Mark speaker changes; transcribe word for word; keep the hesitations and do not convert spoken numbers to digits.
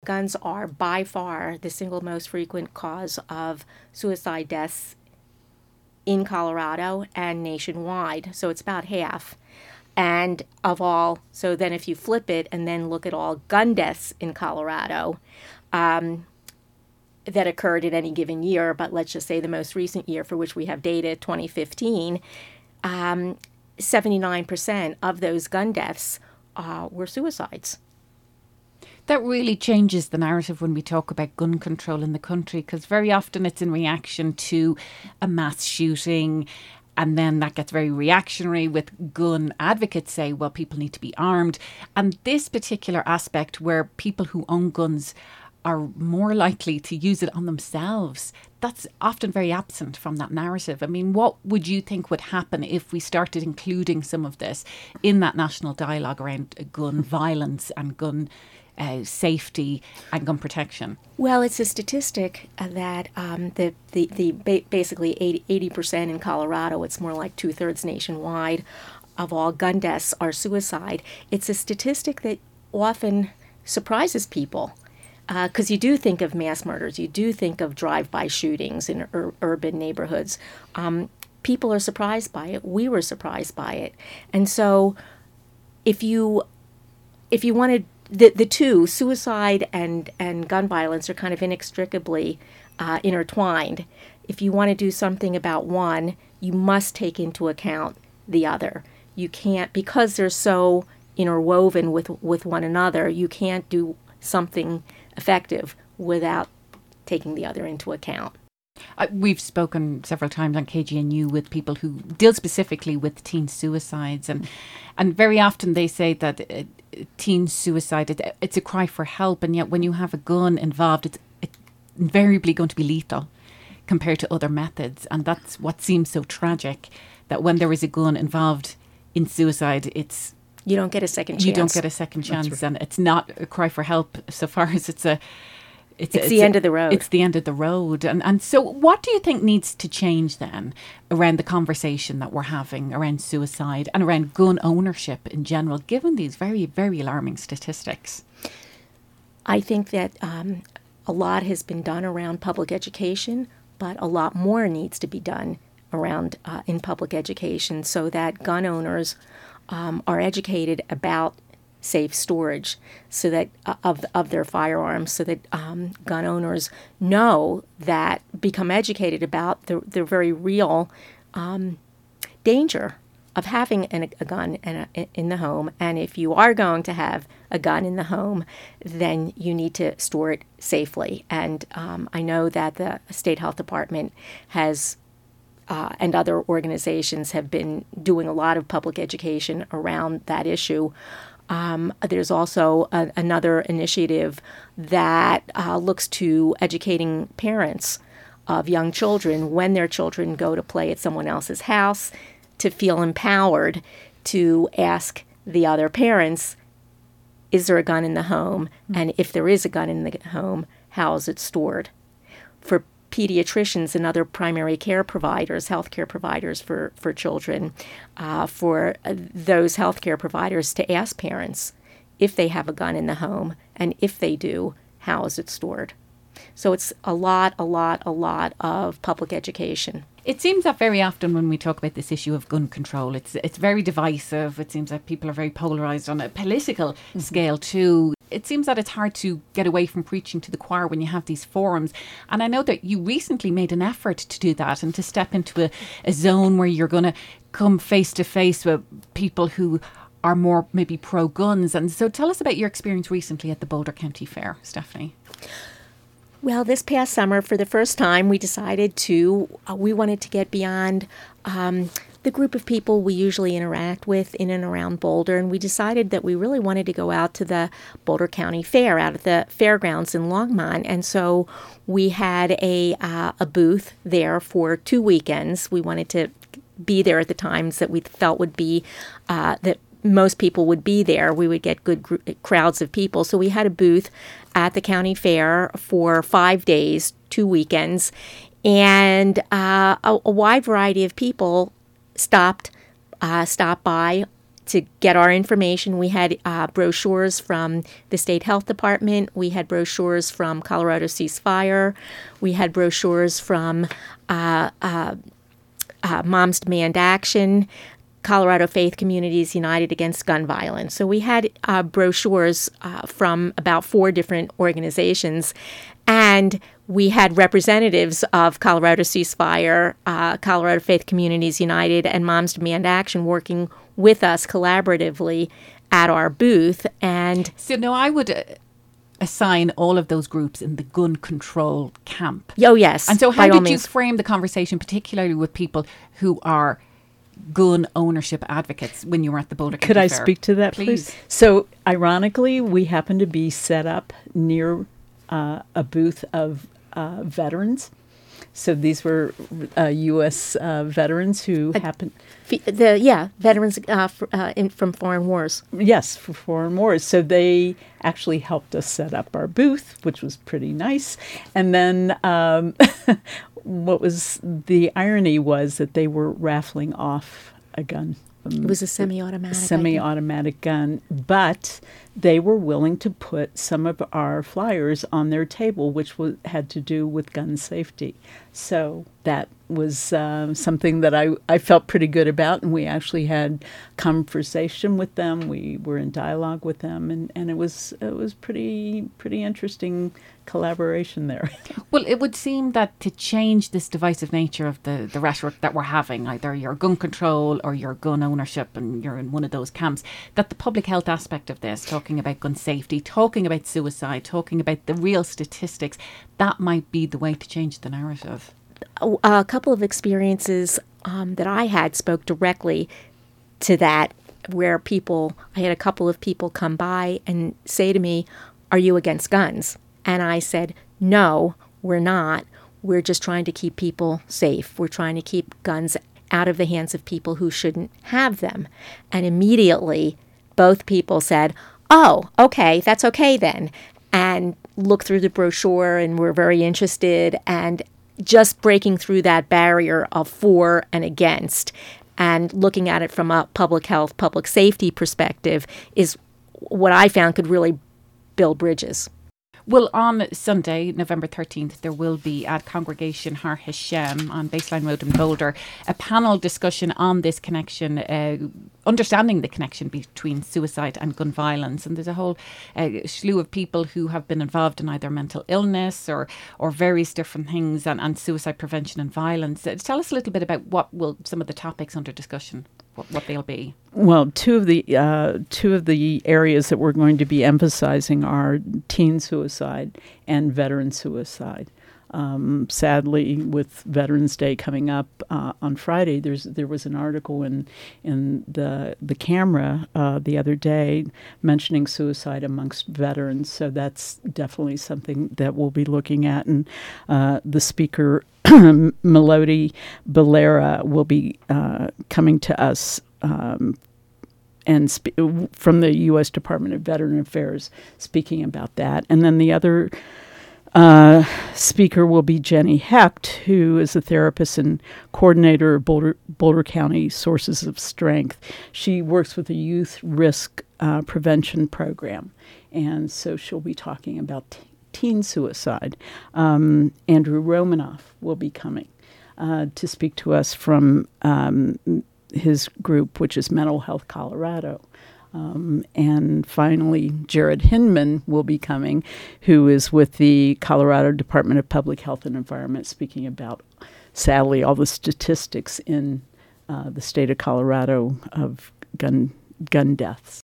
Speaker 1: guns are by far the single most frequent cause of suicide deaths in Colorado and nationwide. So it's about half. And of all, so then if you flip it and then look at all gun deaths in Colorado um, that occurred in any given year, but let's just say the most recent year for which we have data, twenty fifteen, um, seventy-nine percent of those gun deaths uh, were suicides.
Speaker 2: That really changes the narrative when we talk about gun control in the country, because very often it's in reaction to a mass shooting. And then that gets very reactionary with gun advocates say, well, people need to be armed. And this particular aspect where people who own guns are more likely to use it on themselves, that's often very absent from that narrative. I mean, what would you think would happen if we started including some of this in that national dialogue around gun violence and gun Uh, safety and gun protection?
Speaker 1: Well, it's a statistic that um, the, the, the ba- basically eighty percent in Colorado, it's more like two-thirds nationwide, of all gun deaths are suicide. It's a statistic that often surprises people because uh, you do think of mass murders, you do think of drive-by shootings in ur- urban neighborhoods. Um, people are surprised by it. We were surprised by it. And so if you if you wanted The the two, suicide and, and gun violence, are kind of inextricably uh, intertwined. If you want to do something about one, you must take into account the other. You can't, because they're so interwoven with, with one another, you can't do something effective without taking the other into account.
Speaker 2: Uh, we've spoken several times on K G N U with people who deal specifically with teen suicides, and and very often they say that uh, teen suicide, it, it's a cry for help, and yet when you have a gun involved, it's, it's invariably going to be lethal compared to other methods, and that's what seems so tragic, that when there is a gun involved in suicide, it's
Speaker 1: you don't get a second chance.
Speaker 2: You don't get a second chance, right. And it's not a cry for help so far as it's a
Speaker 1: It's, it's, it's the a, end of the road.
Speaker 2: It's the end of the road. And and so what do you think needs to change then around the conversation that we're having around suicide and around gun ownership in general, given these very, very alarming statistics?
Speaker 1: I think that um, a lot has been done around public education, but a lot more needs to be done around uh, in public education so that gun owners um, are educated about safe storage, so that uh, of of their firearms, so that um, gun owners know that become educated about the the very real um, danger of having an, a gun in, a, in the home. And if you are going to have a gun in the home, then you need to store it safely. And um, I know that the state health department has uh, and other organizations have been doing a lot of public education around that issue. Um, there's also a, another initiative that uh, looks to educating parents of young children when their children go to play at someone else's house to feel empowered to ask the other parents, is there a gun in the home? Mm-hmm. And if there is a gun in the home, how is it stored? For pediatricians and other primary care providers, healthcare providers for, for children, uh, for uh, those healthcare providers to ask parents if they have a gun in the home, and if they do, how is it stored? So it's a lot, a lot, a lot of public education.
Speaker 2: It seems that very often when we talk about this issue of gun control, it's it's very divisive. It seems that people are very polarised on a political mm-hmm. scale too. It seems that it's hard to get away from preaching to the choir when you have these forums. And I know that you recently made an effort to do that and to step into a, a zone where you're going to come face to face with people who are more maybe pro-guns. And so tell us about your experience recently at the Boulder County Fair, Stephanie.
Speaker 1: Well, this past summer, for the first time, we decided to, uh, we wanted to get beyond um, the group of people we usually interact with in and around Boulder, and we decided that we really wanted to go out to the Boulder County Fair out at the fairgrounds in Longmont. And so we had a uh, a booth there for two weekends. We wanted to be there at the times that we felt would be, uh, that most people would be there. We would get good gr- crowds of people. So we had a booth at the county fair for five days, two weekends, and uh, a, a wide variety of people stopped uh, stopped by to get our information. We had uh, brochures from the state health department. We had brochures from Colorado Cease Fire. We had brochures from uh, uh, uh, Moms Demand Action, Colorado Faith Communities United Against Gun Violence. So we had uh, brochures uh, from about four different organizations, and we had representatives of Colorado Cease Fire, uh, Colorado Faith Communities United, and Moms Demand Action working with us collaboratively at our booth. And
Speaker 2: so now I would uh, assign all of those groups in the gun control camp.
Speaker 1: Oh, yes.
Speaker 2: And so how
Speaker 1: by all
Speaker 2: did you
Speaker 1: means.
Speaker 2: frame the conversation, particularly with people who are gun ownership advocates when you were at the Boulder
Speaker 3: Could
Speaker 2: County
Speaker 3: I
Speaker 2: Fair?
Speaker 3: speak to that,
Speaker 2: Please.
Speaker 3: please? So, ironically, we happen to be set up near uh, a booth of uh, veterans. So these were uh, U S uh, veterans who
Speaker 1: Uh,
Speaker 3: happened...
Speaker 1: F- The yeah, veterans uh, f- uh, in, from foreign wars.
Speaker 3: Yes, for foreign wars. So they actually helped us set up our booth, which was pretty nice. And then um, what was the irony was that they were raffling off a gun.
Speaker 1: It was a semi-automatic. I think.
Speaker 3: Semi-automatic gun, but they were willing to put some of our flyers on their table, which was, had to do with gun safety. So that was uh, something that I, I felt pretty good about, and we actually had conversation with them. We were in dialogue with them, and, and it was it was pretty pretty interesting collaboration there.
Speaker 2: Well, it would seem that to change this divisive nature of the, the rhetoric that we're having, either your gun control or your gun ownership, and you're in one of those camps, that the public health aspect of this, talking about gun safety, talking about suicide, talking about the real statistics, that might be the way to change the narrative.
Speaker 1: A, a couple of experiences um, that I had spoke directly to that, where people, I had a couple of people come by and say to me, "Are you against guns?" And I said, "No, we're not. We're just trying to keep people safe. We're trying to keep guns out of the hands of people who shouldn't have them." And immediately, both people said, "Oh, okay, that's okay then," and looked through the brochure and were very interested, and just breaking through that barrier of for and against and looking at it from a public health, public safety perspective is what I found could really build bridges.
Speaker 2: Well, on Sunday, November thirteenth, there will be at Congregation Har Hashem on Baseline Road in Boulder a panel discussion on this connection, uh, understanding the connection between suicide and gun violence. And there's a whole uh, slew of people who have been involved in either mental illness or or various different things, and, and suicide prevention and violence. Uh, tell us a little bit about what will some of the topics under discussion, what, what they'll be.
Speaker 3: Well, two of the uh, two of the areas that we're going to be emphasizing are teen suicide and veteran suicide. Um, sadly, with Veterans Day coming up uh, on Friday, there's there was an article in in the the camera uh, the other day mentioning suicide amongst veterans. So that's definitely something that we'll be looking at. And uh, the speaker, Melody Balera, will be uh, coming to us. Um, and spe- from the U S Department of Veteran Affairs, speaking about that. And then the other uh, speaker will be Jenny Hecht, who is a therapist and coordinator of Boulder, Boulder County Sources of Strength. She works with a youth risk uh, prevention program, and so she'll be talking about t- teen suicide. Um, Andrew Romanoff will be coming uh, to speak to us from um, his group, which is Mental Health Colorado. Um, and finally, Jared Hinman will be coming, who is with the Colorado Department of Public Health and Environment, speaking about, sadly, all the statistics in uh, the state of Colorado of gun gun deaths.